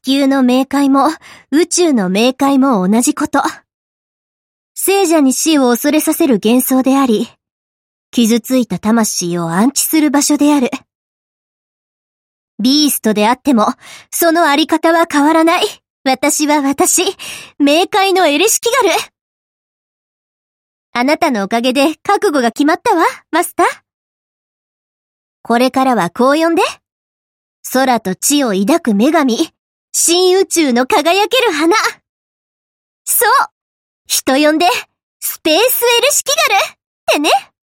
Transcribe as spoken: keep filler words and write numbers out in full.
球の冥界も宇宙の冥界も同じこと。聖者に死を恐れさせる幻想であり、傷ついた魂を安置する場所である。ビーストであっても、そのあり方は変わらない。私は私、冥界のエレシキガル。あなたのおかげで覚悟が決まったわ、マスター。これからはこう呼んで。空と地を抱く女神、新宇宙の輝ける花。そう、人呼んで、スペースエレシキガルってね。